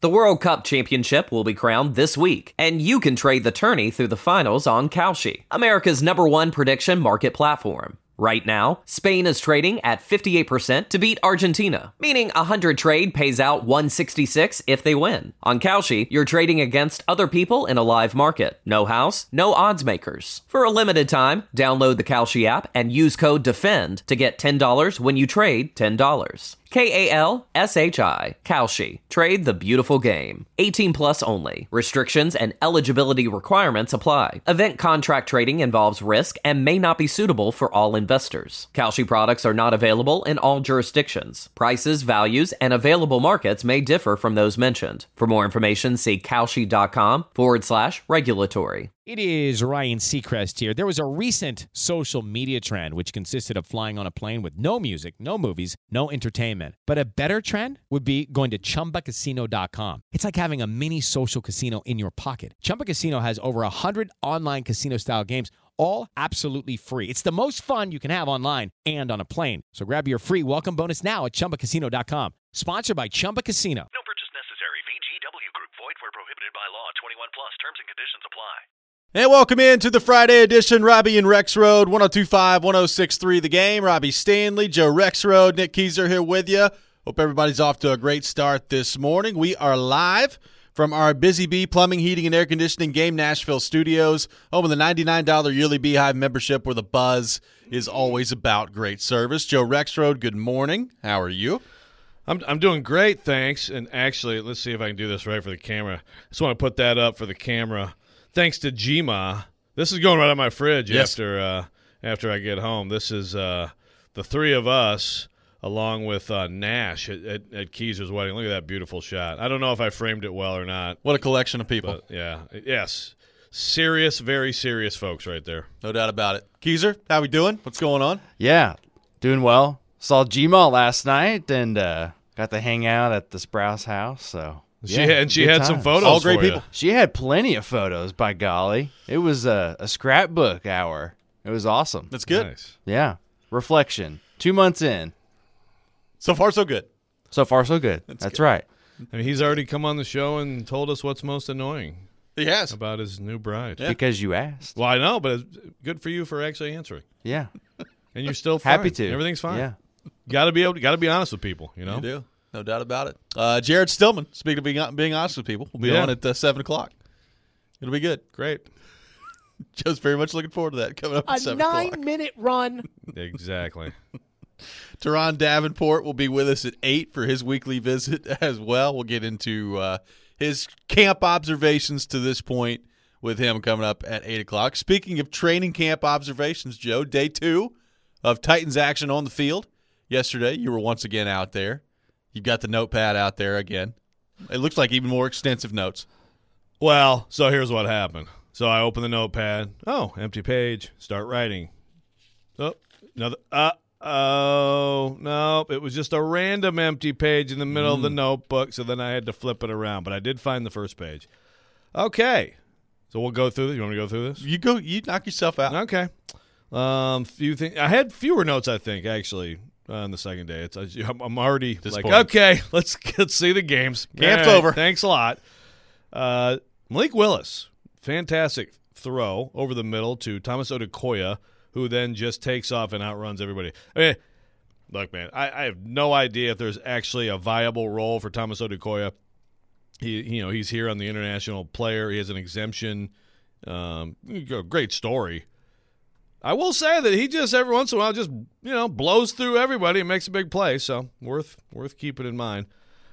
The World Cup Championship will be crowned this week, and you can trade the tourney through the finals on Kalshi, America's #1 prediction market platform. Right now, Spain is trading at 58% to beat Argentina, meaning 100 trade pays out 166 if they win. On Kalshi, you're trading against other people in a live market. No house, no odds makers. For a limited time, download the Kalshi app and use code DEFEND to get $10 when you trade $10. Kalshi. Kalshi. Trade the beautiful game. 18 plus only. Restrictions and eligibility requirements apply. Event contract trading involves risk and may not be suitable for all investors. Kalshi products are not available in all jurisdictions. Prices, values, and available markets may differ from those mentioned. For more information, see kalshi.com/regulatory. It is Ryan Seacrest here. There was a recent social media trend which consisted of flying on a plane with no music, no movies, no entertainment. But a better trend would be going to ChumbaCasino.com. It's like having a mini social casino in your pocket. Chumba Casino has over 100 online casino-style games, all absolutely free. It's the most fun you can have online and on a plane. So grab your free welcome bonus now at ChumbaCasino.com. Sponsored by Chumba Casino. No purchase necessary. VGW Group. Void where prohibited by law. 21 plus. Terms and conditions apply. And welcome into the Friday edition. Robbie and Rexroad, 102.5, 106.3 The Game. Robbie Stanley, Joe Rexroad, Nick Keyser here with you. Hope everybody's off to a great start this morning. We are live from our Busy Bee Plumbing, Heating, and Air Conditioning Game Nashville studios, home of the $99 yearly Beehive membership where the buzz is always about great service. Joe Rexroad, good morning. How are you? I'm doing great, thanks. And actually, let's see if I can do this right for the camera. I just want to put that up for the camera. Thanks to Gma. This is going right on my fridge after I get home. This is the three of us along with Nash at Keyser's wedding. Look at that beautiful shot. I don't know if I framed it well or not. What a collection of people. But yes. Serious, very serious folks right there. No doubt about it. Keyser, how we doing? What's going on? Yeah, doing well. Saw Gma last night and got to hang out at the Sprouse house, so... She had some photos. All great people. She had plenty of photos, by golly. It was a scrapbook hour. It was awesome. That's good. Nice. Yeah. Reflection. 2 months in. So far, so good. So far, so good. That's good. right. I mean, he's already come on the show and told us what's most annoying He has. about his new bride. Yeah. Because you asked. Well, I know, but it's good for you for actually answering. Yeah. And you're still fine. Happy to. Everything's fine. Yeah. Got to be honest with people, you know? You do. No doubt about it. Jared Stillman, speaking of being honest with people, will be on at 7 o'clock. It'll be good. Great. Joe's very much looking forward to that coming up at 7 o'clock. A 9-minute run. Exactly. Teron Davenport will be with us at 8 for his weekly visit as well. We'll get into his camp observations to this point with him coming up at 8 o'clock. Speaking of training camp observations, Joe, day 2 of Titans action on the field. Yesterday, you were once again out there. You've got the notepad out there again. It looks like even more extensive notes. Well, so here's what happened. So I open the notepad. Oh, empty page. Start writing. Oh, another. Oh, no. It was just a random empty page in the middle of the notebook, so then I had to flip it around. But I did find the first page. Okay. So we'll go through this. You want me to go through this? You knock yourself out. Okay. Few things. I had fewer notes, I think, actually. On the second day, I'm already like, okay, let's see the games. Camp's over. Thanks a lot. Malik Willis, fantastic throw over the middle to Thomas Odukoya, who then just takes off and outruns everybody. I mean, look, man, I have no idea if there's actually a viable role for Thomas Odukoya. He's here on the international player. He has an exemption. Great story. I will say that he just every once in a while just blows through everybody and makes a big play. So worth keeping in mind.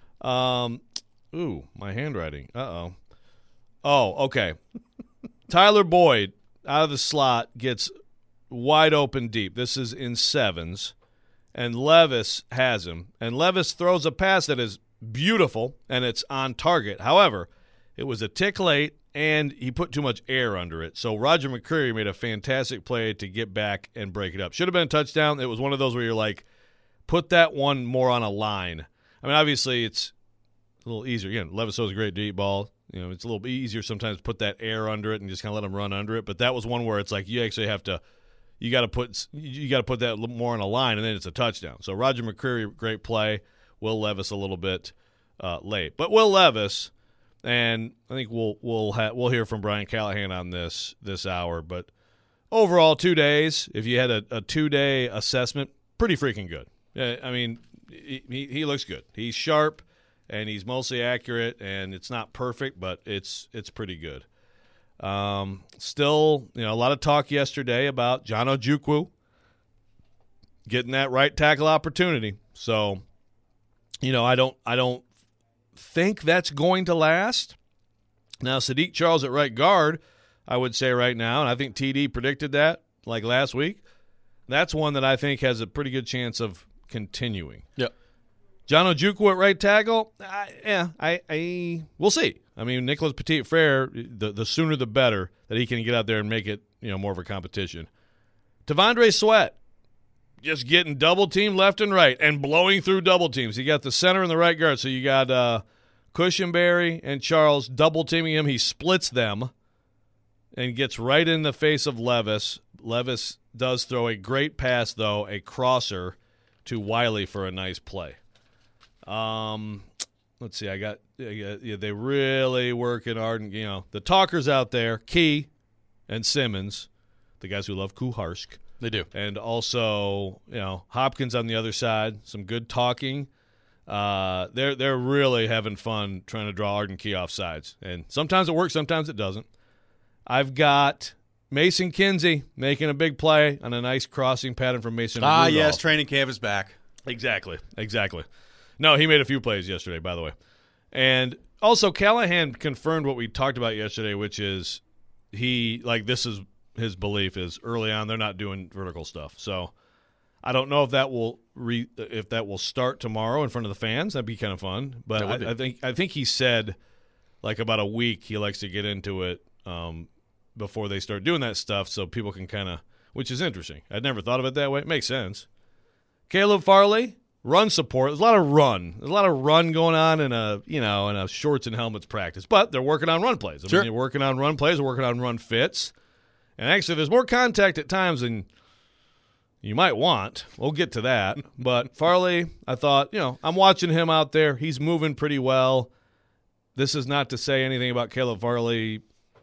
Ooh, my handwriting. Oh, okay. Tyler Boyd out of the slot gets wide open deep. This is in sevens, and Levis has him. And Levis throws a pass that is beautiful and it's on target. However, it was a tick late. And he put too much air under it. So Roger McCreary made a fantastic play to get back and break it up. Should have been a touchdown. It was one of those where you're like, put that one more on a line. I mean, obviously it's a little easier. Again, Levis throws a great deep ball. It's a little bit easier sometimes to put that air under it and just kind of let him run under it. But that was one where it's like you actually have to – you got to put that more on a line, and then it's a touchdown. So Roger McCreary, great play. Will Levis a little bit late. But Will Levis, and I think we'll hear from Brian Callahan on this hour. But overall, 2 days, if you had a 2-day assessment, pretty freaking good. I mean, he looks good. He's sharp, and he's mostly accurate, and it's not perfect, but it's pretty good. Still, a lot of talk yesterday about John Ojukwu getting that right tackle opportunity. So, I don't think that's going to last. Now, Sadiq Charles at right guard, I would say right now, and I think TD predicted that like last week. That's one that I think has a pretty good chance of continuing. Yep. John Ojukwu at right tackle, we'll see. I mean, Nicholas Petit-Frere, the sooner the better that he can get out there and make it, more of a competition. T'Vondre Sweat, just getting double teamed left and right and blowing through double teams. You got the center and the right guard, so you got Cushenberry and Charles double teaming him. He splits them and gets right in the face of Levis. Levis does throw a great pass, though, a crosser to Wiley for a nice play. Let's see. They really work in Arden. The talkers out there, Key and Simmons, the guys who love Kuharsk. They do. And also, Hopkins on the other side, some good talking. They're really having fun trying to draw Arden Key off sides. And sometimes it works, sometimes it doesn't. I've got Mason Kinsey making a big play on a nice crossing pattern from Mason Rudolph. Yes, training camp is back. Exactly. No, he made a few plays yesterday, by the way. And also, Callahan confirmed what we talked about yesterday, which is this is his belief is early on they're not doing vertical stuff. So I don't know if that will start tomorrow in front of the fans. That'd be kind of fun. But I think he said like about a week he likes to get into it before they start doing that stuff, so people can kind of, which is interesting. I'd never thought of it that way. It makes sense. Caleb Farley, run support. There's a lot of run. There's a lot of run going on in a shorts and helmets practice. But they're working on run plays. Sure. They're working on run plays. They're working on run fits. And actually, there's more contact at times than you might want. We'll get to that. But Farley, I thought, I'm watching him out there. He's moving pretty well. This is not to say anything about Caleb Farley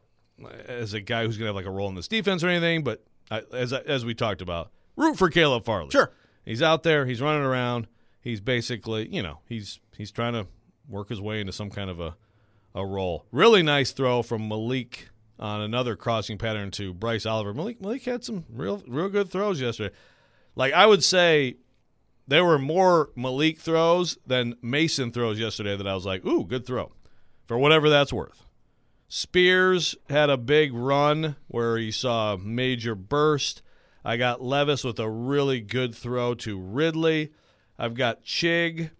as a guy who's going to have like a role in this defense or anything, but as we talked about, root for Caleb Farley. Sure. He's out there. He's running around. He's basically, he's trying to work his way into some kind of a role. Really nice throw from Malik on another crossing pattern to Bryce Oliver. Malik had some real good throws yesterday. Like, I would say there were more Malik throws than Mason throws yesterday that I was like, ooh, good throw, for whatever that's worth. Spears had a big run where he saw a major burst. I got Levis with a really good throw to Ridley. I've got Chig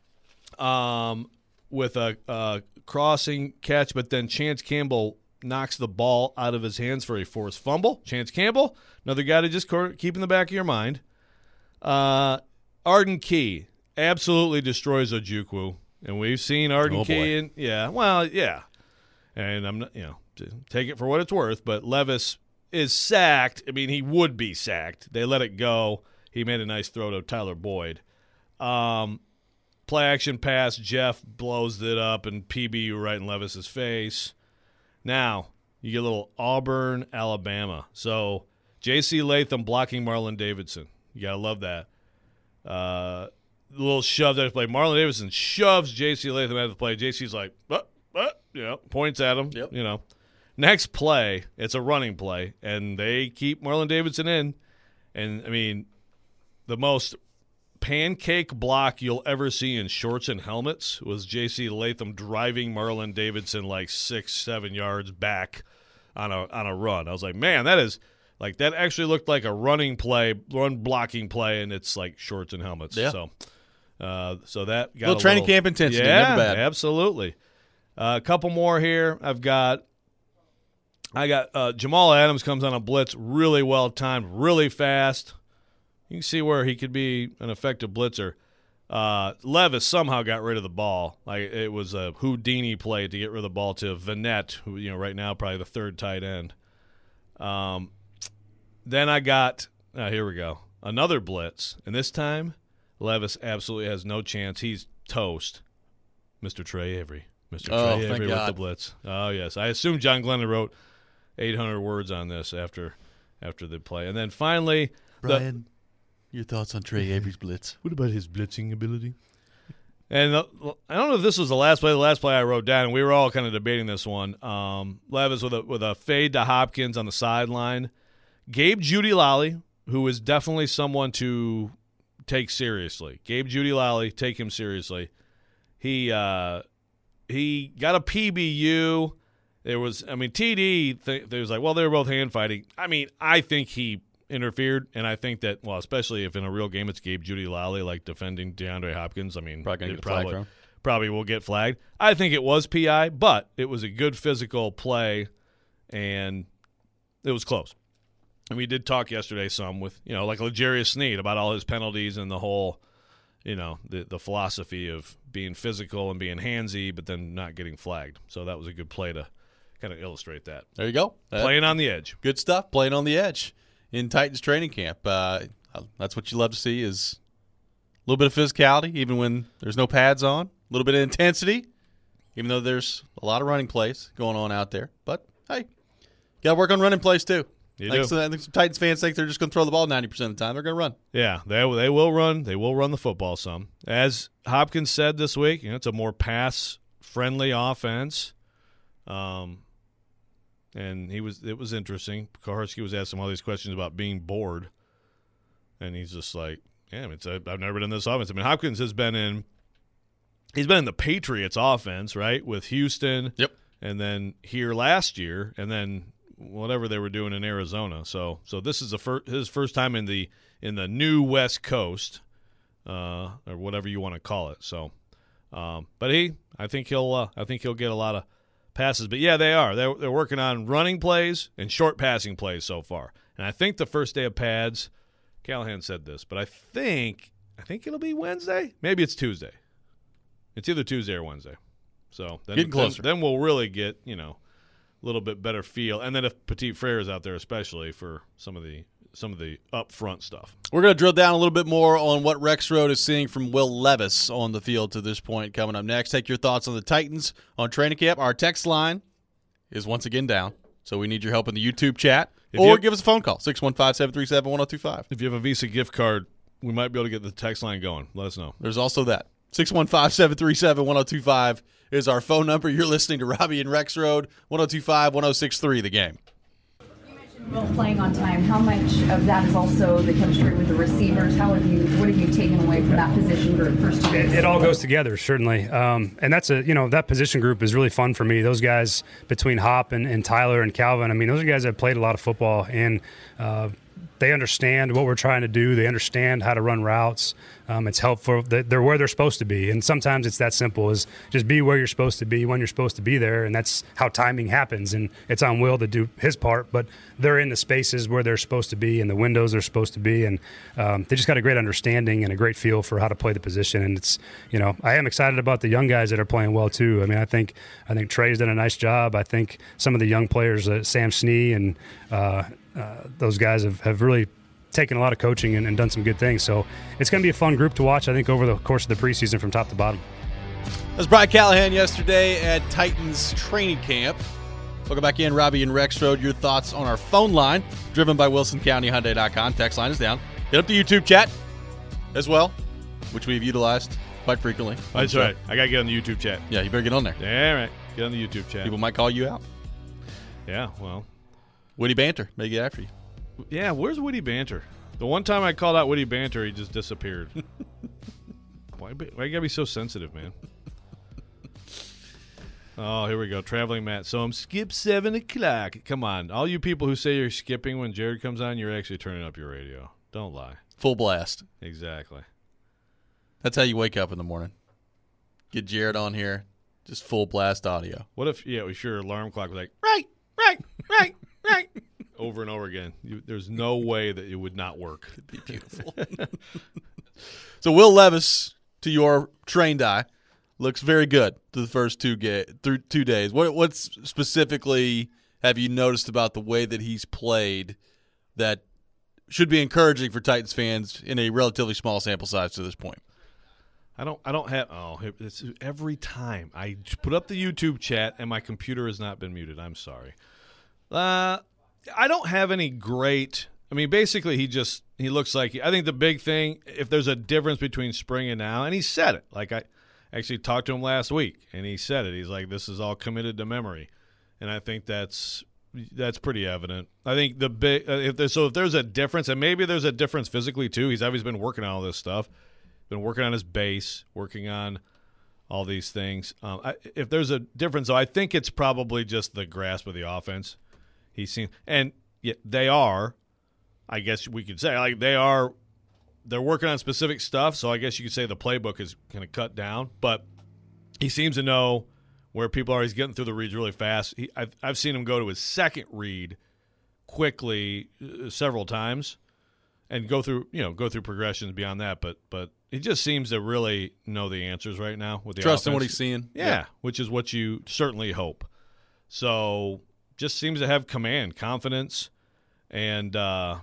with a crossing catch, but then Chance Campbell knocks the ball out of his hands for a forced fumble. Chance Campbell, another guy to just keep in the back of your mind. Arden Key absolutely destroys Ojukwu, and we've seen Arden Key. And I'm not, take it for what it's worth, but Levis is sacked. I mean, he would be sacked. They let it go. He made a nice throw to Tyler Boyd. Play action pass, Jeff blows it up, and PBU right in Levis's face. Now, you get a little Auburn, Alabama. So, J.C. Latham blocking Marlon Davidson. You got to love that. A little shove that play. Marlon Davidson shoves J.C. Latham out of the play. J.C.'s like, points at him. Yep. Next play, it's a running play, and they keep Marlon Davidson in. And, I mean, the most pancake block you'll ever see in shorts and helmets was J.C. Latham driving Marlon Davidson like 6-7 yards back on a run. I was like, man, that actually looked like a run blocking play, and it's like shorts and helmets. Yeah. So that got a little training camp intensity. Yeah, never bad. Absolutely. A couple more here. I got Jamal Adams comes on a blitz really well timed, really fast. You can see where he could be an effective blitzer. Levis somehow got rid of the ball. Like, it was a Houdini play to get rid of the ball to Vanette, who right now probably the third tight end. Then I got here we go, another blitz, and this time Levis absolutely has no chance. He's toast. Mr. Trey Avery. Mr. Oh, Trey thank Avery with God. the blitz. Oh, yes. I assume John Glennon wrote 800 words on this after the play. And then finally, Brian, your thoughts on Trey Avery's blitz? what about his blitzing ability? And I don't know if this was the last play I wrote down. We were all kind of debating this one. Levis with a fade to Hopkins on the sideline. Gabe Jeudy-Lally, who is definitely someone to take seriously. Gabe Jeudy-Lally, take him seriously. He got a PBU. TD, there was like, well, they were both hand fighting. I mean, I think he interfered, and I think that, well, especially if in a real game it's Gabe Jeudy-Lally, like defending DeAndre Hopkins, I mean, Probably gonna get flagged for him. probably will get flagged. I think it was PI, but it was a good physical play, and it was close. And we did talk yesterday some with, like L'Jarius Sneed about all his penalties and the whole, the philosophy of being physical and being handsy, but then not getting flagged. So that was a good play to kind of illustrate that. There you go. Playing on the edge. Good stuff. Playing on the edge in Titans training camp. That's what you love to see is a little bit of physicality, even when there's no pads on. A little bit of intensity, even though there's a lot of running plays going on out there. But, hey, got to work on running plays too. You I do. think some Titans fans think they're just going to throw the ball 90% of the time. They're going to run. Yeah, they will run. They will run the football some. As Hopkins said this week, it's a more pass-friendly offense. And it was interesting. Koharski was asking all these questions about being bored, and he's just like, yeah, I've never been in this offense. I mean, Hopkins he's been in the Patriots offense, right, with Houston. Yep. And then here last year, and then whatever they were doing in Arizona. So this is his first time in the new West Coast, or whatever you want to call it. So, but I think he'll get a lot of passes. But yeah, they're working on running plays and short passing plays so far. And I think the first day of pads, Callahan said this, but I think it'll be Wednesday. Maybe it's Tuesday. It's either Tuesday or Wednesday. So Getting closer. Then we'll really get a little bit better feel. And then if Petit Frere is out there, especially for some of the upfront stuff. We're going to drill down a little bit more on what Rexroad is seeing from Will Levis on the field to this point coming up next. Take your thoughts on the Titans on training camp. Our text line is once again down, so we need your help in the YouTube chat. Give us a phone call, 615-737-1025. If you have a Visa gift card, we might be able to get the text line going. Let us know. There's also that. 615-737-1025 is our phone number. You're listening to Robbie and Rexroad, 102.5-106.3 The Game. Well, playing on time, how much of that is also the chemistry with the receivers? What have you taken away from that position group first 2 days? It all goes together, certainly. And that's that position group is really fun for me. Those guys between Hop and Tyler and Calvin, I mean, those are guys that have played a lot of football, and they understand what we're trying to do. They understand how to run routes. It's helpful. They're where they're supposed to be. And sometimes it's that simple, is just be where you're supposed to be when you're supposed to be there. And that's how timing happens. And it's on Will to do his part, but they're in the spaces where they're supposed to be and the windows they're supposed to be. And they just got a great understanding and a great feel for how to play the position. And it's, I am excited about the young guys that are playing well too. I mean, I think Trey's done a nice job. I think some of the young players, Sam Snee and those guys have really taken a lot of coaching and done some good things. So it's going to be a fun group to watch, I think, over the course of the preseason from top to bottom. That's Brian Callahan yesterday at Titans training camp. Welcome back in, Robbie and Rexroad. Your thoughts on our phone line, driven by WilsonCountyHyundai.com. Text line is down. Get up the YouTube chat as well, which we've utilized quite frequently. That's right. I got to get on the YouTube chat. Yeah, you better get on there. Yeah, right. Get on the YouTube chat. People might call you out. Yeah, well. Witty banter may get after you. Yeah, where's Witty Banter? The one time I called out Witty Banter, he just disappeared. Why you gotta be so sensitive, man? Oh, here we go. Traveling Matt. So I'm skip 7 o'clock. Come on. All you people who say you're skipping when Jared comes on, you're actually turning up your radio. Don't lie. Full blast. Exactly. That's how you wake up in the morning. Get Jared on here. Just full blast audio. What if, your alarm clock was like, right, over and over again. There's no way that it would not work. It'd be beautiful. So Will Levis, to your trained eye, looks very good to the first 2 days. What specifically have you noticed about the way that he's played that should be encouraging for Titans fans in a relatively small sample size to this point? I don't have. Oh, it's every time I put up the YouTube chat and my computer has not been muted. I'm sorry. I don't have any great. I mean, basically, he looks like. I think the big thing, if there's a difference between spring and now, and he said it. Like I actually talked to him last week, and he said it. He's like, this is all committed to memory, and I think that's pretty evident. I think the big if there's a difference, and maybe there's a difference physically too. He's always been working on all this stuff. Been working on his base, working on all these things. If there's a difference, though, I think it's probably just the grasp of the offense. He's seen, and they are. I guess we could say like they're working on specific stuff. So I guess you could say the playbook is kind of cut down, but he seems to know where people are. He's getting through the reads really fast. I've seen him go to his second read quickly several times, and go through progressions beyond that. But he just seems to really know the answers right now with the trust in what offense. he's seeing. Yeah, which is what you certainly hope. So just seems to have command, confidence, and I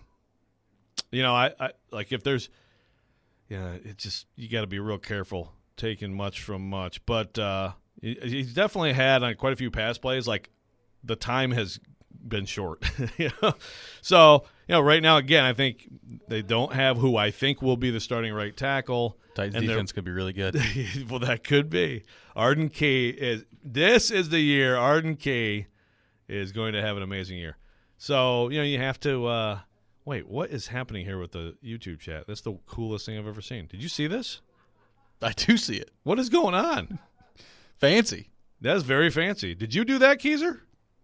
like if there's it just you got to be real careful taking much from much. But he's definitely had on quite a few pass plays like the time has been short. So right now again I think they don't have who I think will be the starting right tackle. Titans defense could be really good. Well, that could be. Arden Key this is the year Arden Key is going to have an amazing year. So you have to wait, what is happening here with the YouTube chat? That's the coolest thing I've ever seen. Did you see this? I do see it. What is going on? Fancy. That's very fancy. Did you do that, Keezer?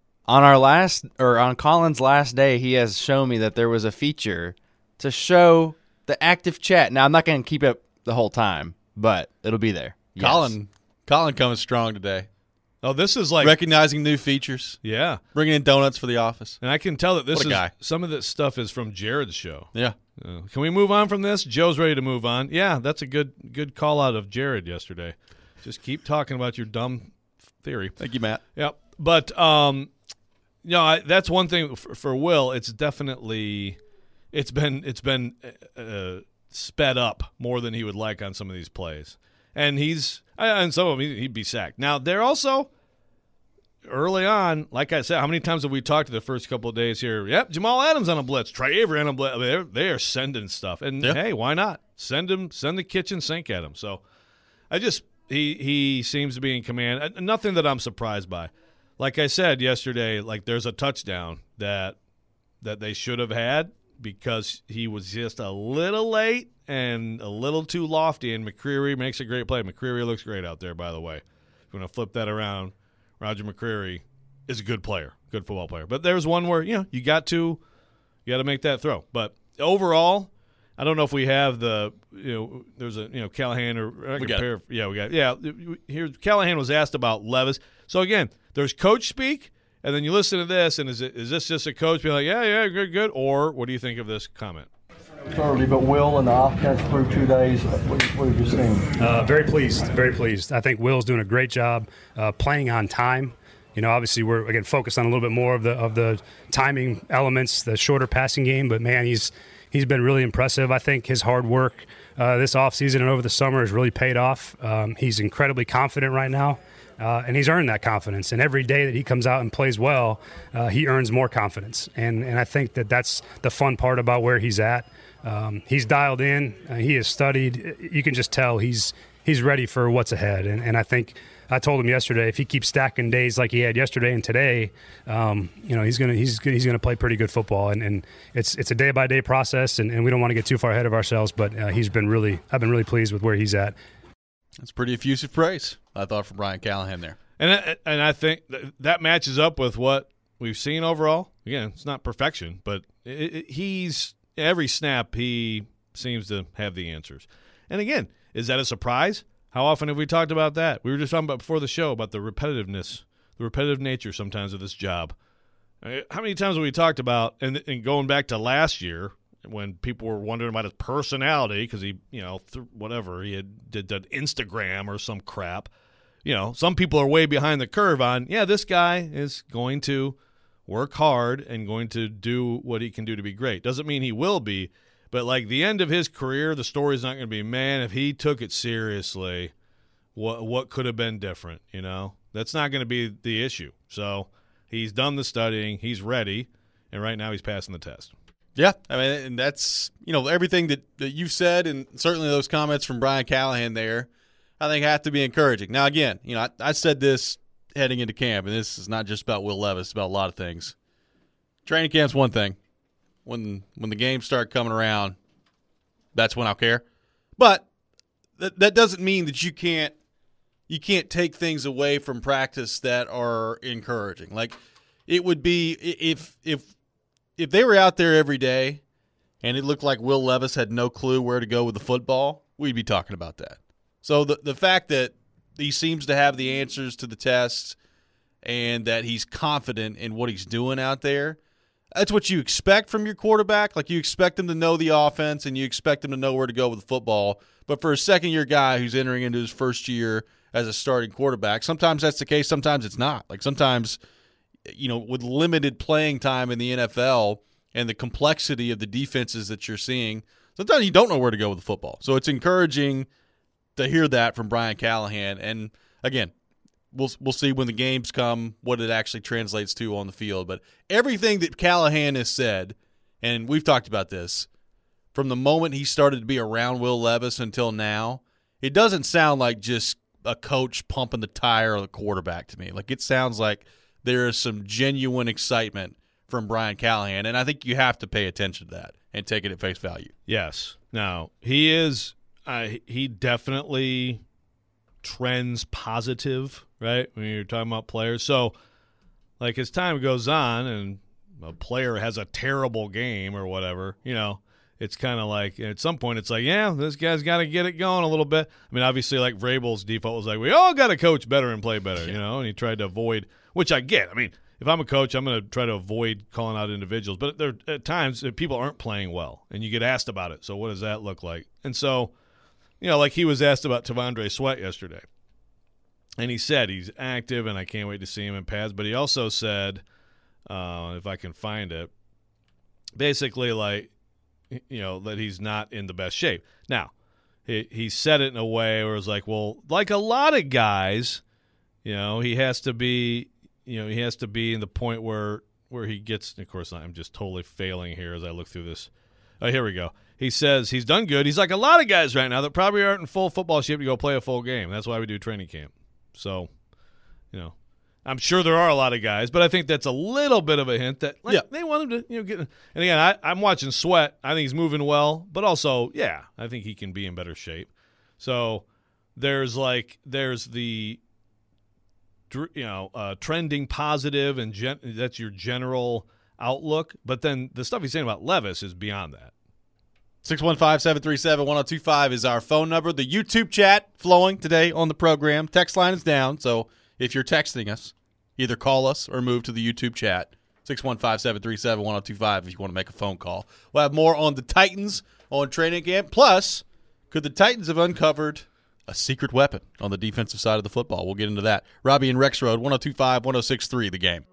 On Colin's last day, he has shown me that there was a feature to show the active chat. Now, I'm not going to keep it the whole time, but it'll be there. Yes. Colin coming strong today. Oh, this is like recognizing new features. Yeah. Bringing in donuts for the office. And I can tell that guy. Some of this stuff is from Jared's show. Yeah. Can we move on from this? Joe's ready to move on. Yeah, that's a good call out of Jared yesterday. Just keep talking about your dumb theory. Thank you, Matt. Yep. But that's one thing for Will. It's definitely it's been sped up more than he would like on some of these plays, and some of them he'd be sacked. Now they're also early on, like I said, how many times have we talked the first couple of days here? Yep, Jamal Adams on a blitz, Trey Avery on a blitz. I mean, they are sending stuff, and hey, why not send the kitchen sink at him? So he seems to be in command. Nothing that I'm surprised by. Like I said yesterday, like there's a touchdown that they should have had because he was just a little late and a little too lofty, and McCreary makes a great play. McCreary looks great out there, by the way. If you want to flip that around, Roger McCreary is a good player, good football player. But there's one where, you got to make that throw. But overall, I don't know if we have there's a, Callahan or here Callahan was asked about Levis. So again, there's coach speak, and then you listen to this, and is this just a coach being like, yeah, good, or what do you think of this comment? Early, but Will and the offense through 2 days, what have you seen? Very pleased. I think Will's doing a great job playing on time. Obviously we're again focused on a little bit more of the timing elements, the shorter passing game. But man, he's been really impressive. I think his hard work this offseason and over the summer has really paid off. He's incredibly confident right now. And he's earned that confidence. And every day that he comes out and plays well, he earns more confidence. And I think that's the fun part about where he's at. He's dialed in. He has studied. You can just tell he's ready for what's ahead. And I think I told him yesterday, if he keeps stacking days like he had yesterday and today, he's gonna play pretty good football. And it's a day by day process. And we don't want to get too far ahead of ourselves. But I've been really pleased with where he's at. That's pretty effusive praise, I thought, from Brian Callahan there. And I think that matches up with what we've seen overall. Again, it's not perfection, but he's every snap he seems to have the answers. And again, is that a surprise? How often have we talked about that? We were just talking about before the show about the repetitiveness, the repetitive nature sometimes of this job. How many times have we talked about, and going back to last year, when people were wondering about his personality because he, he did Instagram or some crap. Some people are way behind the curve on, this guy is going to work hard and going to do what he can do to be great. Doesn't mean he will be, But, like, the end of his career, the story's not going to be, man, if he took it seriously, what could have been different, you know? That's not going to be the issue. So he's done the studying. He's ready. And right now he's passing the test. Yeah, I mean, and that's, everything that you've said, and certainly those comments from Brian Callahan there, I think have to be encouraging. Now, again, I said this heading into camp, and this is not just about Will Levis, it's about a lot of things. Training camp's one thing. When the games start coming around, that's when I'll care. But that doesn't mean that you can't take things away from practice that are encouraging. Like, it would be if they were out there every day and it looked like Will Levis had no clue where to go with the football, we'd be talking about that. So the fact that he seems to have the answers to the tests and that he's confident in what he's doing out there, that's what you expect from your quarterback. Like, you expect him to know the offense and you expect him to know where to go with the football. But for a second-year guy who's entering into his first year as a starting quarterback, sometimes that's the case, sometimes it's not. Like, sometimes, with limited playing time in the NFL and the complexity of the defenses that you're seeing, sometimes you don't know where to go with the football. So it's encouraging to hear that from Brian Callahan. And, again, we'll see when the games come what it actually translates to on the field. But everything that Callahan has said, and we've talked about this, from the moment he started to be around Will Levis until now, it doesn't sound like just a coach pumping the tire of the quarterback to me. Like, it sounds like there is some genuine excitement from Brian Callahan, and I think you have to pay attention to that and take it at face value. Yes. Now, he definitely trends positive, right, when you're talking about players. So, like, as time goes on and a player has a terrible game or whatever, it's kind of like at some point it's like, yeah, this guy's got to get it going a little bit. I mean, obviously, like, Vrabel's default was like, we all got to coach better and play better, and he tried to avoid, which I get. I mean, if I'm a coach, I'm going to try to avoid calling out individuals. But there at times people aren't playing well, and you get asked about it. So what does that look like? And so, like he was asked about T'Vondre Sweat yesterday. And he said he's active, and I can't wait to see him in pads. But he also said, if I can find it, basically like, that he's not in the best shape. Now, he said it in a way where it was like, well, like a lot of guys, he has to be, in the point where he gets, of course, I'm just totally failing here as I look through this. Oh, here we go. He says he's done good. He's like a lot of guys right now that probably aren't in full football shape to go play a full game. That's why we do training camp. So, I'm sure there are a lot of guys, but I think that's a little bit of a hint that they want him to get. And again, I'm watching Sweat. I think he's moving well, but also, I think he can be in better shape. So there's the trending positive, and that's your general outlook. But then the stuff he's saying about Levis is beyond that. 615-737-1025 is our phone number. The YouTube chat flowing today on the program. Text line is down, so if you're texting us, either call us or move to the YouTube chat. 615-737-1025 if you want to make a phone call. We'll have more on the Titans on training camp. Plus, could the Titans have uncovered a secret weapon on the defensive side of the football? We'll get into that. Robbie and Rex Road, 102.5, 106.3, The Game.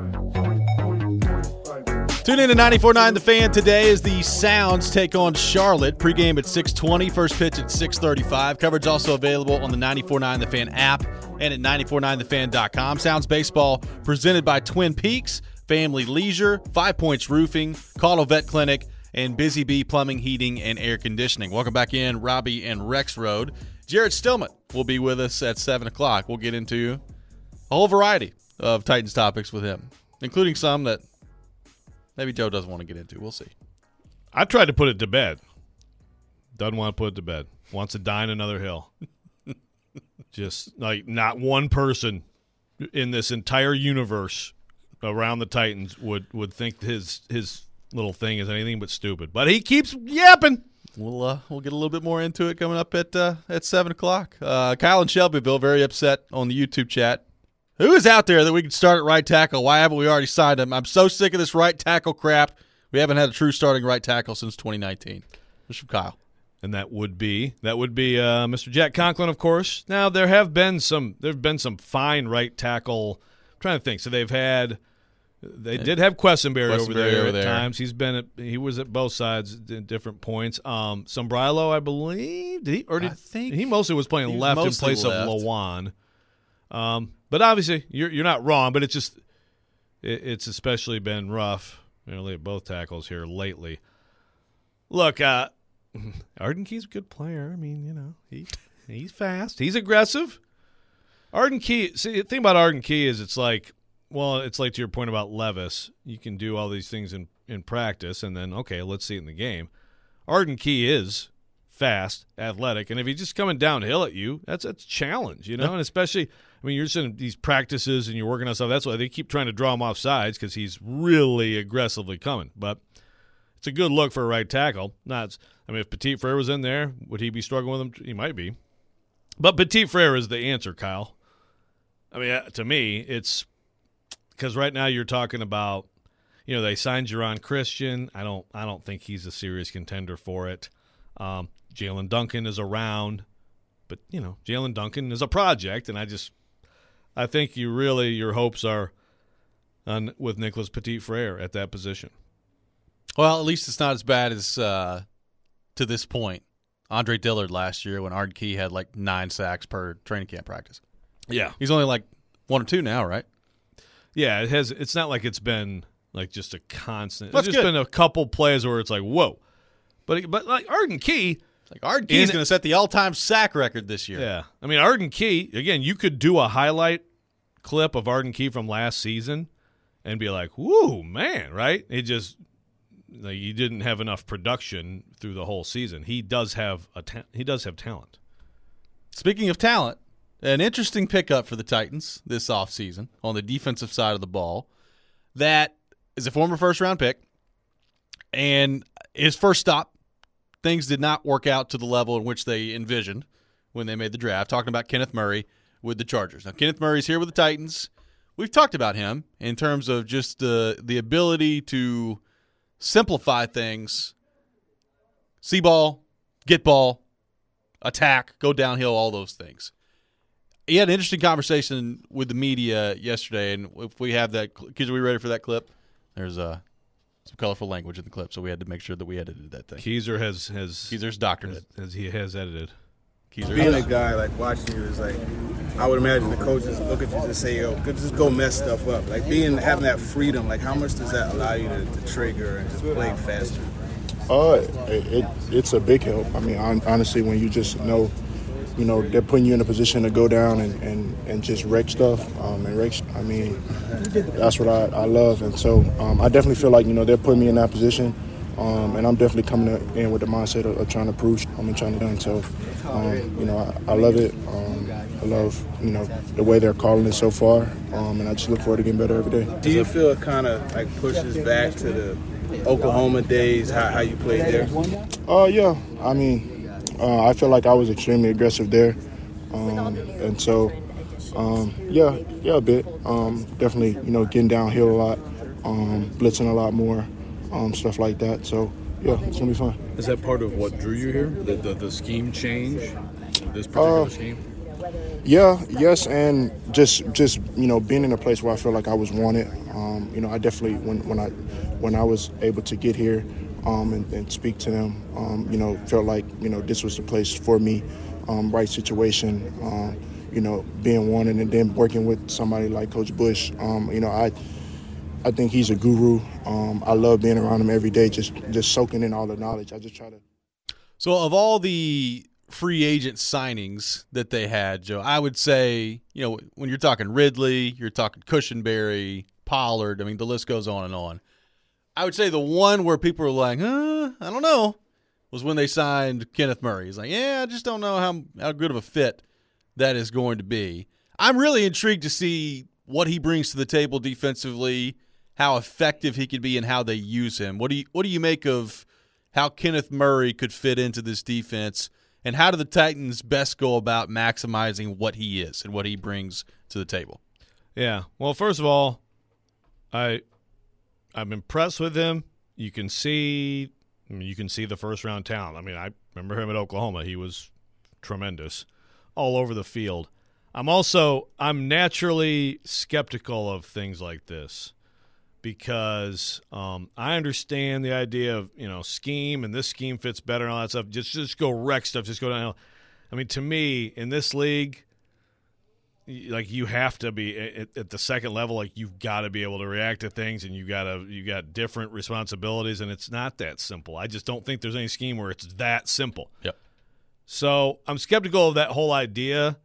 Tune in to 94.9 The Fan today as the Sounds take on Charlotte. Pregame at 6:20, first pitch at 6:35. Coverage also available on the 94.9 The Fan app and at 949thefan.com. Sounds baseball presented by Twin Peaks, Family Leisure, 5 Points Roofing, Caudill Vet Clinic, and Busy Bee Plumbing, Heating, and Air Conditioning. Welcome back in, Robbie and Rex Road. Jared Stillman will be with us at 7 o'clock. We'll get into a whole variety of Titans topics with him, including some that maybe Joe doesn't want to get into. We'll see. I tried to put it to bed. Doesn't want to put it to bed. Wants to die in another hill. Just like not one person in this entire universe around the Titans would think his little thing is anything but stupid. But he keeps yapping. We'll get a little bit more into it coming up at 7 o'clock. Kyle in Shelbyville very upset on the YouTube chat. Who is out there that we can start at right tackle? Why haven't we already signed him? I'm so sick of this right tackle crap. We haven't had a true starting right tackle since 2019. This is from Kyle. And that would be Mr. Jack Conklin, of course. Now there've been some fine right tackle. I'm trying to think. So they've had They did have Quessenberry over there over at there. times. He was at both sides at different points. Sombrilo, I believe, I think he mostly was playing he was left in mostly place left. of Lawan. But obviously, you're not wrong. But it's especially been rough. At both tackles here lately. Look, Arden Key's a good player. I mean, he's fast. He's aggressive. Arden Key. See, the thing about Arden Key is it's like to your point about Levis. You can do all these things in practice, and then, okay, let's see it in the game. Arden Key is fast, athletic, and if he's just coming downhill at you, that's a challenge, And especially, you're in these practices and you're working on stuff. That's why they keep trying to draw him off sides because he's really aggressively coming. But it's a good look for a right tackle. If Petit Frere was in there, would he be struggling with him? He might be. But Petit Frere is the answer, Kyle. To me, it's because right now you're talking about, they signed Jaron Christian. I don't think he's a serious contender for it. Jalen Duncan is around, but Jalen Duncan is a project, and I think your hopes are with Nicholas Petit Frere at that position. Well, at least it's not as bad as to this point. Andre Dillard last year when Arden Key had 9 sacks per training camp practice. Yeah, he's only 1 or 2 now, right? Yeah, it has. It's not like it's been just a constant. That's it's just good. been a couple plays where it's whoa, but Arden Key. Arden Key is going to set the all-time sack record this year. Yeah, Arden Key again. You could do a highlight clip of Arden Key from last season and be like, "Whoa, man!" Right? It just you didn't have enough production through the whole season. He does have talent. Speaking of talent, an interesting pickup for the Titans this offseason on the defensive side of the ball. That is a former first-round pick, and his first stop. Things did not work out to the level in which they envisioned when they made the draft. Talking about Kenneth Murray with the Chargers. Now, Kenneth Murray's here with the Titans. We've talked about him in terms of just the ability to simplify things, see ball, get ball, attack, go downhill, all those things. He had an interesting conversation with the media yesterday, and if we have that, kids, are we ready for that clip? There's some colorful language in the clip, so we had to make sure that we edited that thing. Keezer Keezer's doctored it. As he has edited. Being a guy watching you is I would imagine the coaches look at you and say, "Yo, just go mess stuff up." Having that freedom, how much does that allow you to trigger and just play faster? It's a big help. Honestly, when you just know, they're putting you in a position to go down and just wreck stuff. That's what I love. And so I definitely feel like, they're putting me in that position. And I'm definitely coming in with the mindset of trying to prove and trying to do. So, I love it. I love, the way they're calling it so far. And I just look forward to getting better every day. Do you feel it kind of pushes back to the Oklahoma days, how you played there? Yeah. I feel like I was extremely aggressive there. And so, a bit. Definitely, getting downhill a lot, blitzing a lot more, stuff like that. So, yeah, it's going to be fun. Is that part of what drew you here, the scheme change, this particular scheme? Yeah, yes, and just being in a place where I feel like I was wanted. I definitely, when I was able to get here, and speak to them, felt like, this was the place for me, right situation, being wanted, and then working with somebody like Coach Bush. I think he's a guru. I love being around him every day, just soaking in all the knowledge. I just try to. So of all the free agent signings that they had, Joe, I would say, when you're talking Ridley, you're talking Cushenberry, Pollard, the list goes on and on. I would say the one where people were like, I don't know, was when they signed Kenneth Murray. He's like, I just don't know how good of a fit that is going to be. I'm really intrigued to see what he brings to the table defensively, how effective he could be, and how they use him. What do you make of how Kenneth Murray could fit into this defense, and how do the Titans best go about maximizing what he is and what he brings to the table? Yeah. Well, first of all, I'm impressed with him. You can see the first-round talent. I remember him at Oklahoma. He was tremendous all over the field. I'm naturally skeptical of things like this because I understand the idea of, scheme, and this scheme fits better and all that stuff. Just go wreck stuff. Just go downhill. I mean, to me, in this league, like, you have to be at the second level. Like, you've got to be able to react to things, and you got different responsibilities, and it's not that simple. I just don't think there's any scheme where it's that simple. Yep. So I'm skeptical of that whole idea.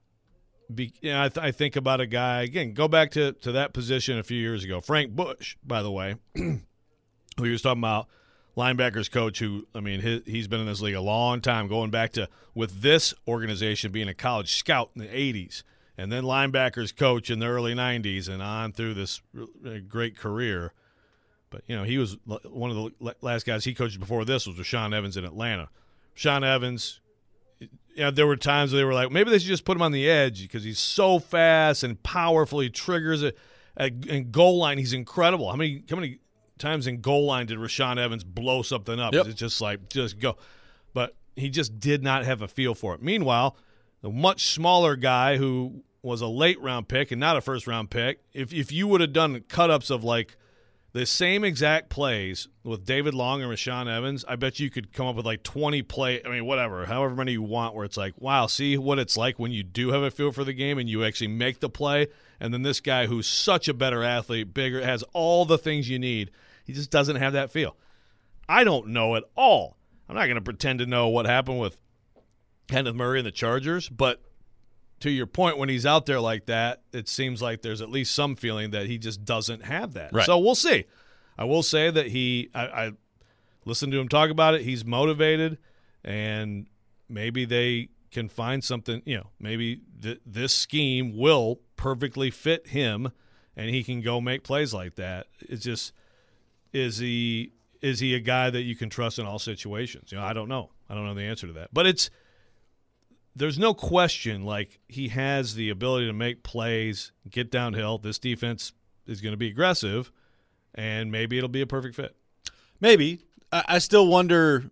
I think about a guy, again, go back to that position a few years ago. Frank Bush, by the way, who he was talking about, linebackers coach who, I mean, he's been in this league a long time, going back to, with this organization, being a college scout in the 80s, and then linebackers coach in the early 90s and on through this great career. But, he was one of the last guys he coached before this was Rashaan Evans in Atlanta. Rashaan Evans, there were times where they were like, maybe they should just put him on the edge because he's so fast and powerful. He triggers it. In goal line, he's incredible. How many times in goal line did Rashaan Evans blow something up? Yep. It's just like, just go. But he just did not have a feel for it. Meanwhile, the much smaller guy who was a late-round pick and not a first-round pick, if you would have done cut-ups of, like, the same exact plays with David Long and Rashaan Evans, I bet you could come up with like 20 however many you want, where it's like, wow, see what it's like when you do have a feel for the game and you actually make the play. And then this guy who's such a better athlete, bigger, has all the things you need, he just doesn't have that feel. I don't know at all. I'm not going to pretend to know what happened with Kenneth Murray and the Chargers, but to your point, when he's out there like that, it seems like there's at least some feeling that he just doesn't have that. Right. So we'll see. I will say that I listened to him talk about it. He's motivated, and maybe they can find something. Maybe this scheme will perfectly fit him, and he can go make plays like that. It's just, is he a guy that you can trust in all situations? I don't know. I don't know the answer to that. But there's no question, like, he has the ability to make plays, get downhill. This defense is going to be aggressive, and maybe it'll be a perfect fit. Maybe. I still wonder,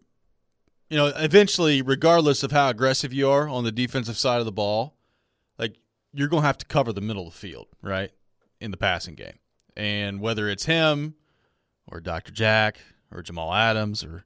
eventually, regardless of how aggressive you are on the defensive side of the ball, like, you're going to have to cover the middle of the field, right, in the passing game. And whether it's him or Dr. Jack or Jamal Adams or,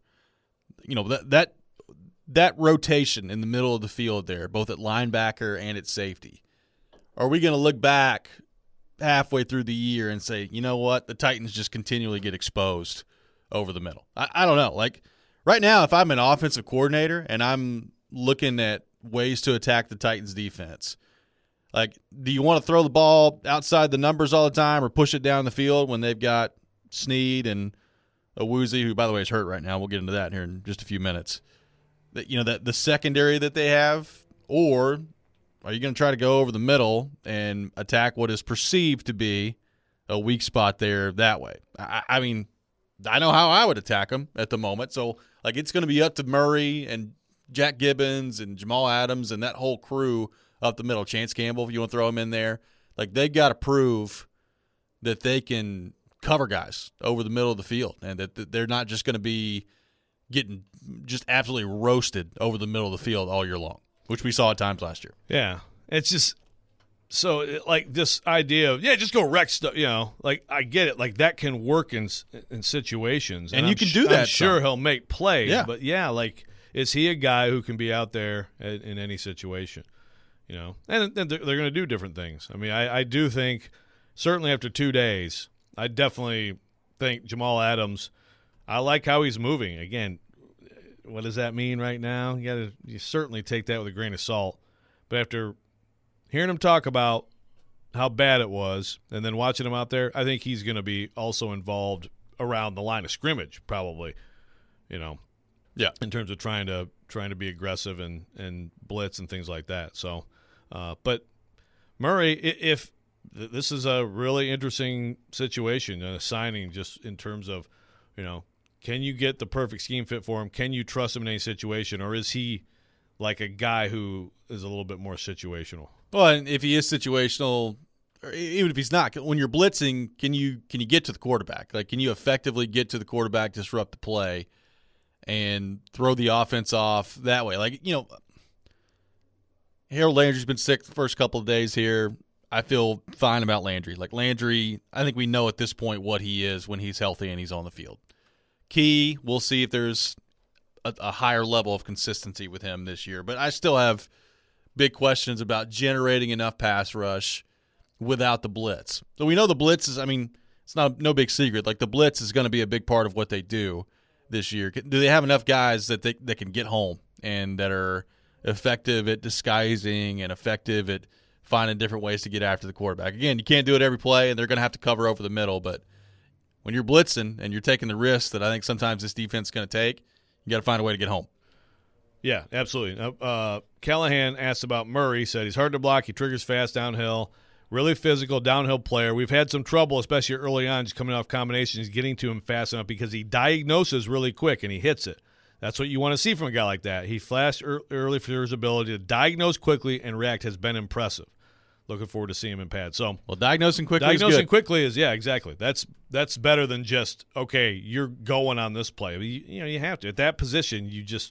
that rotation in the middle of the field there, both at linebacker and at safety, are we going to look back halfway through the year and say, you know what, the Titans just continually get exposed over the middle? I don't know. Like, right now, if I'm an offensive coordinator and I'm looking at ways to attack the Titans defense, like, do you want to throw the ball outside the numbers all the time or push it down the field when they've got Snead and Awuzie, who, by the way, is hurt right now? We'll get into that here in just a few minutes. That the secondary that they have, or are you going to try to go over the middle and attack what is perceived to be a weak spot there that way? I mean, I know how I would attack them at the moment. So, like, it's going to be up to Murray and Jack Gibbons and Jamal Adams and that whole crew up the middle. Chance Campbell, if you want to throw him in there. Like, they've got to prove that they can cover guys over the middle of the field and that they're not just going to be getting just absolutely roasted over the middle of the field all year long, which we saw at times last year. Yeah. It's just so, like, this idea of, just go wreck stuff, like, I get it. Like, that can work in situations. And you can do that. I'm sure he'll make plays. Yeah. But, like, is he a guy who can be out there in any situation? And they're going to do different things. I mean, I do think, certainly after 2 days, I definitely think Jamal Adams, I like how he's moving. Again, what does that mean right now? You certainly take that with a grain of salt. But after hearing him talk about how bad it was and then watching him out there, I think he's going to be also involved around the line of scrimmage, probably, Yeah. in terms of trying to be aggressive and blitz and things like that. So, but Murray, if this is a really interesting situation, a signing just in terms of, can you get the perfect scheme fit for him? Can you trust him in any situation? Or is he like a guy who is a little bit more situational? Well, and if he is situational, or even if he's not, when you're blitzing, can you get to the quarterback? Like, can you effectively get to the quarterback, disrupt the play, and throw the offense off that way? Like, Harold Landry's been sick the first couple of days here. I feel fine about Landry. Like Landry, I think we know at this point what he is when he's healthy and he's on the field. Key, we'll see if there's a higher level of consistency with him this year. But I still have big questions about generating enough pass rush without the blitz. So we know the blitz is, it's no big secret. Like the blitz is going to be a big part of what they do this year. Do they have enough guys that can get home and that are effective at disguising and effective at finding different ways to get after the quarterback? Again, you can't do it every play, and they're going to have to cover over the middle. But when you're blitzing and you're taking the risks that I think sometimes this defense is going to take, you got to find a way to get home. Yeah, absolutely. Callahan asked about Murray, said he's hard to block, he triggers fast downhill, really physical downhill player. We've had some trouble, especially early on, just coming off combinations, getting to him fast enough because he diagnoses really quick and he hits it. That's what you want to see from a guy like that. He flashed early for his ability to diagnose quickly and react has been impressive. Looking forward to seeing him in pads. So, diagnosing quickly is yeah, exactly. That's better than just, okay, you're going on this play. You have to. At that position,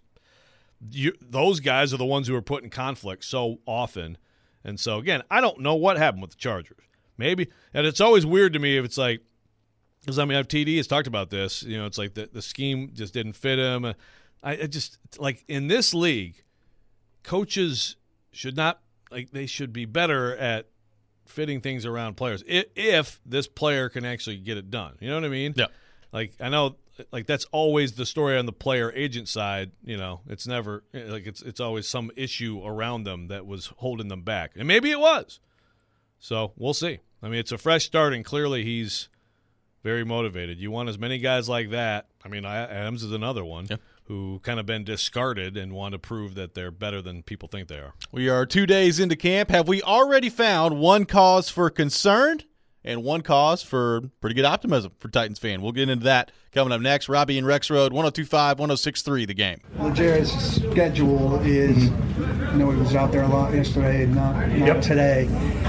those guys are the ones who are put in conflict so often. And so, again, I don't know what happened with the Chargers. Maybe, and it's always weird to me if it's like, because TD has talked about this. It's like the scheme just didn't fit him. I just like in this league, coaches should not they should be better at fitting things around players if this player can actually get it done. You know what I mean? Yeah. Like I know, like that's always the story on the player agent side. It's never like it's always some issue around them that was holding them back, and maybe it was. So we'll see. It's a fresh start, and clearly he's very motivated. You want as many guys like that. Adams is another one who kind of been discarded and want to prove that they're better than people think they are. We are 2 days into camp. Have we already found one cause for concern and one cause for pretty good optimism for Titans fan? We'll get into that coming up next. Robbie and Rex Road, 102.5, 106.3, The Game. Legerius' schedule is, he was out there a lot yesterday and not today.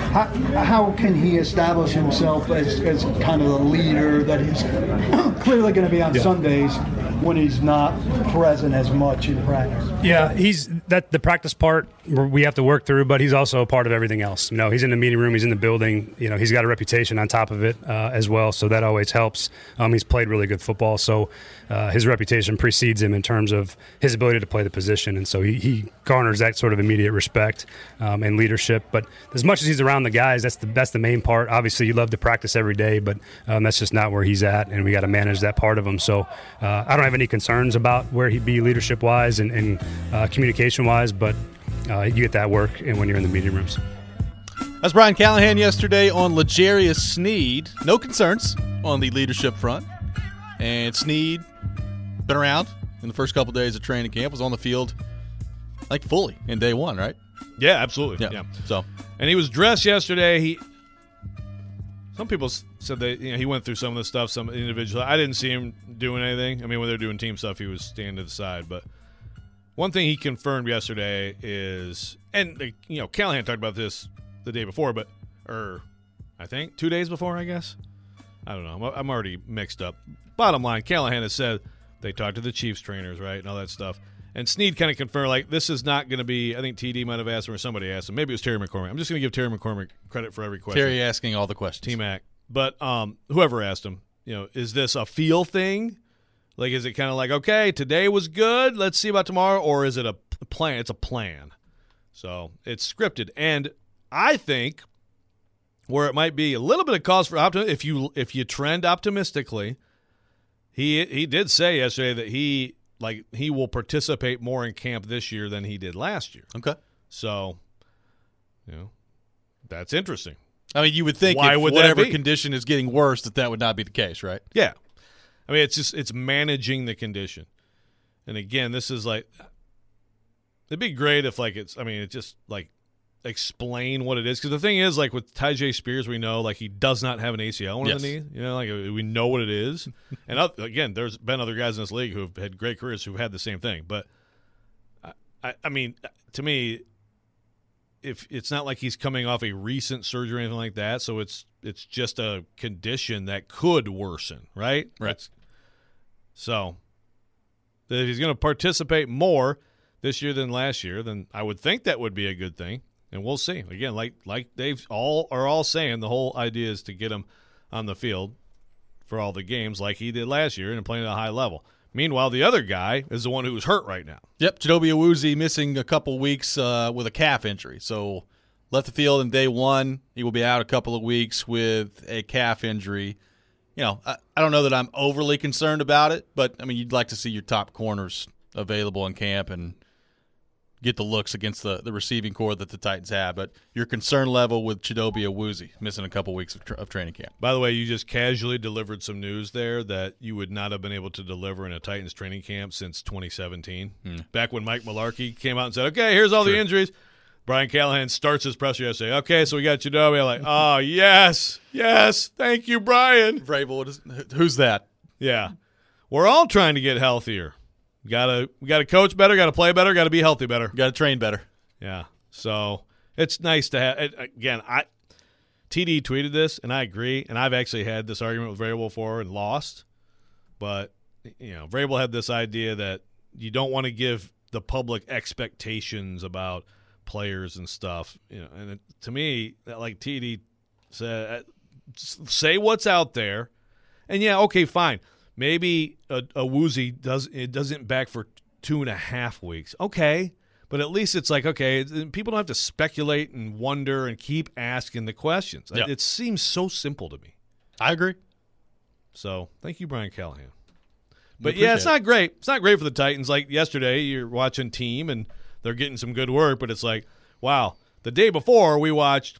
How can he establish himself as kind of the leader that he's clearly going to be on Sundays when he's not present as much in practice? Yeah, he's the practice part we have to work through, but he's also a part of everything else. He's in the meeting room, he's in the building. He's got a reputation on top of it as well, so that always helps. He's played really good football, so his reputation precedes him in terms of his ability to play the position, and so he garners that sort of immediate respect and leadership. But as much as he's around the guys, that's the main part. Obviously, you love to practice every day, but that's just not where he's at, and we got to manage that part of him. So I don't have any concerns about where he'd be leadership-wise and communication-wise, but you get that work and when you're in the meeting rooms. That's Brian Callahan yesterday on L'Jarius Sneed. No concerns on the leadership front. And Sneed, been around in the first couple days of training camp, was on the field fully in day one, right? Yeah, absolutely. Yeah. So, and he was dressed yesterday. Some people said that he went through some of the stuff, some individuals. I didn't see him doing anything. When they're doing team stuff, he was standing to the side. But one thing he confirmed yesterday is, and Callahan talked about this the day before, I think 2 days before, I guess. I don't know. I'm already mixed up. Bottom line, Callahan has said they talked to the Chiefs trainers, right, and all that stuff. And Sneed kind of confirmed, this is not going to be, I think TD might have asked him or somebody asked him. Maybe it was Terry McCormick. I'm just going to give Terry McCormick credit for every question. Terry asking all the questions. T-Mac. But whoever asked him, is this a feel thing? Is it kind of okay, today was good, let's see about tomorrow, or is it a plan? It's a plan. So it's scripted. And I think where it might be a little bit of cause for optimism, if you trend optimistically, he did say yesterday that he will participate more in camp this year than he did last year. Okay. So, that's interesting. You would think if whatever condition is getting worse that would not be the case, right? Yeah. It's managing the condition. And again, this is it'd be great if it's just explain what it is. Because the thing is, with Tyjae Spears, we know he does not have an ACL in the knee. We know what it is. And again, there's been other guys in this league who have had great careers who had the same thing. But to me, if it's not like he's coming off a recent surgery or anything like that, so it's just a condition that could worsen, right? Right. So if he's going to participate more this year than last year, then I would think that would be a good thing. And we'll see. Again, like they've all saying, the whole idea is to get him on the field for all the games like he did last year and playing at a high level. Meanwhile, the other guy is the one who's hurt right now. Yep, Chidobe Awuzie missing a couple weeks with a calf injury. So left the field in day one. He will be out a couple of weeks with a calf injury. You know, I don't know that I'm overly concerned about it, but, I mean, you'd like to see your top corners available in camp and get the looks against the receiving core that the Titans have. But your concern level with Chidobe Awuzie missing a couple weeks of training camp. By the way, you just casually delivered some news there that you would not have been able to deliver in a Titans training camp since 2017. Back when Mike Mularkey came out and said, okay, here's all the injuries. Brian Callahan starts his presser yesterday. Okay, so we got Chidobe. I'm like, oh, yes, thank you, Brian. Vrabel, who's that? Yeah. We're all trying to get healthier. We gotta coach better, gotta play better, gotta be healthy better. Gotta train better. Yeah. So it's nice to have again, TD tweeted this and I agree, and I've actually had this argument with Vrabel before and lost. But Vrabel had this idea that you don't want to give the public expectations about players and stuff. And to me, like TD said, say what's out there. And yeah, okay, fine. Maybe a Woozy doesn't back for 2.5 weeks. Okay, but at least it's like, okay, people don't have to speculate and wonder and keep asking the questions. Yep. It seems so simple to me. I agree. So thank you, Brian Callahan. But yeah, it's not great. It's not great for the Titans. Like yesterday, you're watching team and they're getting some good work, but it's like, wow. The day before, we watched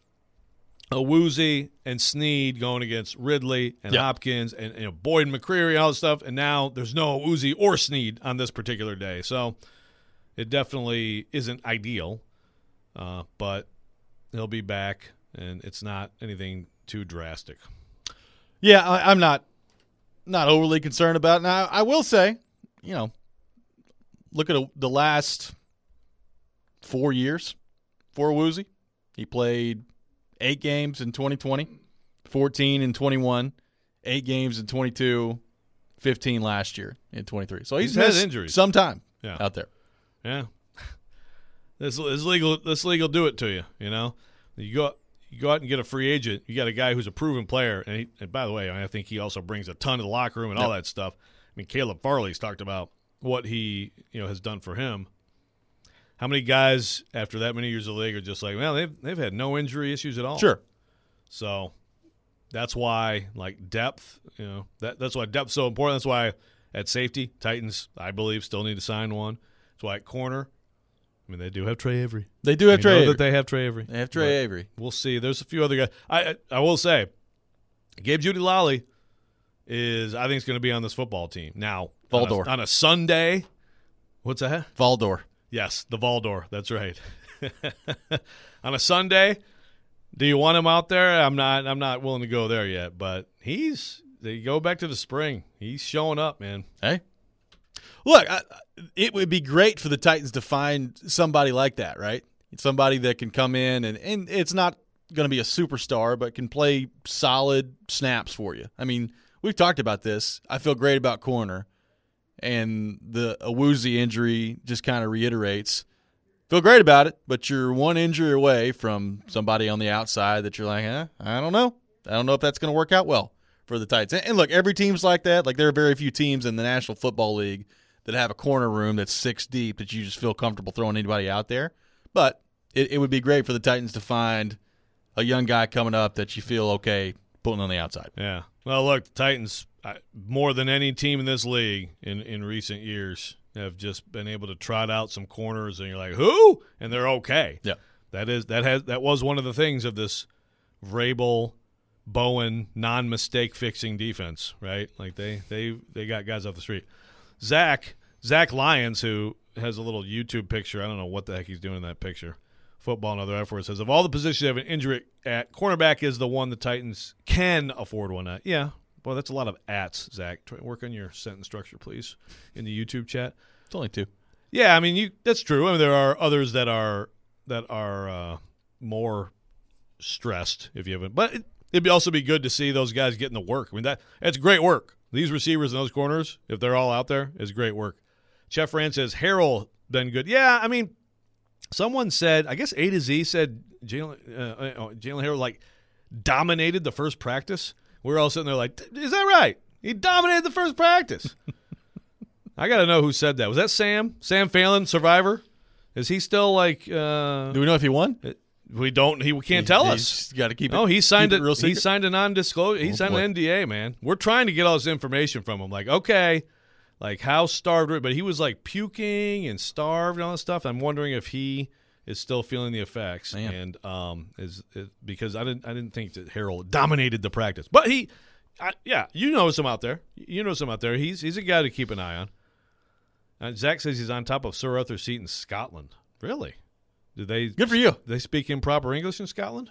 Awuzie and Snead going against Ridley and Hopkins and Boyd and McCreary and all this stuff, and now there's no Awuzie or Snead on this particular day. So it definitely isn't ideal, but he'll be back, and it's not anything too drastic. Yeah, I'm not overly concerned about it. Now, I will say, look at the last 4 years for Awuzie. He played 8 games in 2020, 14 in 21, 8 games in 22, 15 last year in 23. So he's had missed injuries some time out there. Yeah, this league will do it to you. You go out and get a free agent. You got a guy who's a proven player, and by the way, I think he also brings a ton to the locker room and all that stuff. I mean, Caleb Farley's talked about what he has done for him. How many guys after that many years of the league are just like, well, they've had no injury issues at all. Sure. So that's why, like, depth, that's why depth's so important. That's why at safety, Titans, I believe, still need to sign one. That's why at corner, I mean, they do have Trey Avery. They do have Trey Avery. That they have Trey Avery. They have Trey Avery. We'll see. There's a few other guys. I will say, Gabe Jeudy-Lally is, I think, is going to be on this football team. Now, Valdor. On a Sunday, what's that? Valdor. Yes, the Valdor. That's right. On a Sunday, do you want him out there? I'm not willing to go there yet, but they go back to the spring. He's showing up, man. Hey. Look, it would be great for the Titans to find somebody like that, right? Somebody that can come in and it's not going to be a superstar, but can play solid snaps for you. I mean, we've talked about this. I feel great about corner. And the Awuzie injury just kind of reiterates. Feel great about it, but you're one injury away from somebody on the outside that you're like, I don't know. I don't know if that's going to work out well for the Titans. And look, every team's like that. Like, there are very few teams in the National Football League that have a corner room that's 6 deep that you just feel comfortable throwing anybody out there. But it would be great for the Titans to find a young guy coming up that you feel okay putting on the outside. Yeah. Well, look, the Titans, more than any team in this league in recent years, have just been able to trot out some corners, and you're like, who? And they're okay. Yeah. That was one of the things of this Vrabel, Bowen, non-mistake fixing defense, right? Like they got guys off the street. Zach Lyons, who has a little YouTube picture. I don't know what the heck he's doing in that picture. Football and other efforts, says, of all the positions you have an injury at, cornerback is the one the Titans can afford one at. Yeah. Well, that's a lot of ats, Zach. Work on your sentence structure, please, in the YouTube chat. It's only 2. Yeah, I mean, that's true. I mean, there are others that are more stressed if you haven't. But it'd also be good to see those guys getting the work. I mean, that's great work. These receivers and those corners, if they're all out there, is great work. Chef Rand says, Harrell been good. Yeah, I mean, Someone said, I guess A to Z said Jalen Harrell like dominated the first practice. We're all sitting there like, is that right? He dominated the first practice. I got to know who said that. Was that Sam? Sam Phelan, Survivor? Is he still like? Do we know if he won? We don't. He can't tell us. Got to keep it. No, he signed it real secret. He signed a non-disclosure. He signed an NDA, man. We're trying to get all this information from him. Like, okay, like how starved, but he was like puking and starved and all that stuff. I'm wondering if he is still feeling the effects, and because I didn't think that Harrell dominated the practice, but you know some out there. He's a guy to keep an eye on. Zach says he's on top of Sir Arthur Seat in Scotland. Really? Do they? Good for you. Do they speak improper English in Scotland?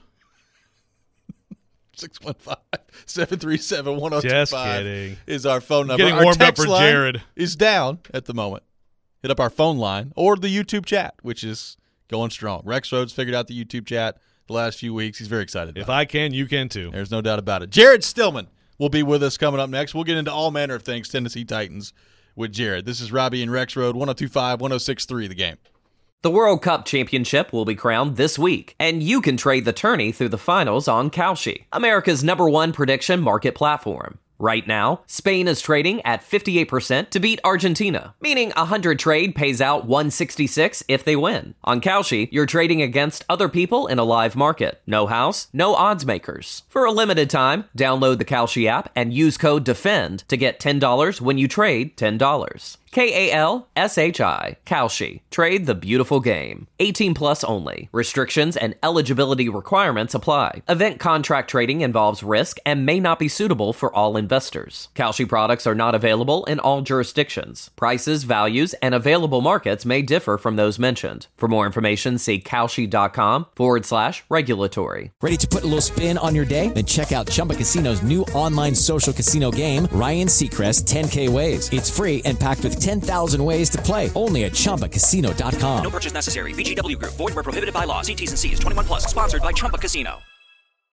615-737-1025. Just kidding. Is our phone number. Getting our warmed up text for line Jared. is down at the moment. Hit up our phone line or the YouTube chat, which is going strong. Rex Rhodes figured out the YouTube chat the last few weeks. He's very excited. If I can, you can too. There's no doubt about it. Jared Stillman will be with us coming up next. We'll get into all manner of things Tennessee Titans with Jared. This is Robbie and Rex Road, 102.5-106.3 The Game. The World Cup Championship will be crowned this week, and you can trade the tourney through the finals on Kalshi, America's #1 prediction market platform. Right now, Spain is trading at 58% to beat Argentina, meaning 100 trade pays out 166 if they win. On Kalshi, you're trading against other people in a live market. No house, no odds makers. For a limited time, download the Kalshi app and use code DEFEND to get $10 when you trade $10. Kalshi. Kalshi. Trade the beautiful game. 18 plus only. Restrictions and eligibility requirements apply. Event contract trading involves risk and may not be suitable for all investors. Kalshi products are not available in all jurisdictions. Prices, values, and available markets may differ from those mentioned. For more information, see Kalshi.com/regulatory. Ready to put a little spin on your day? Then check out Chumba Casino's new online social casino game, Ryan Seacrest 10K Ways. It's free and packed with 10,000 ways to play. Only at ChumbaCasino.com. No purchase necessary. VGW Group. Void where prohibited by law. See T's and C's. 21 plus. Sponsored by Chumba Casino.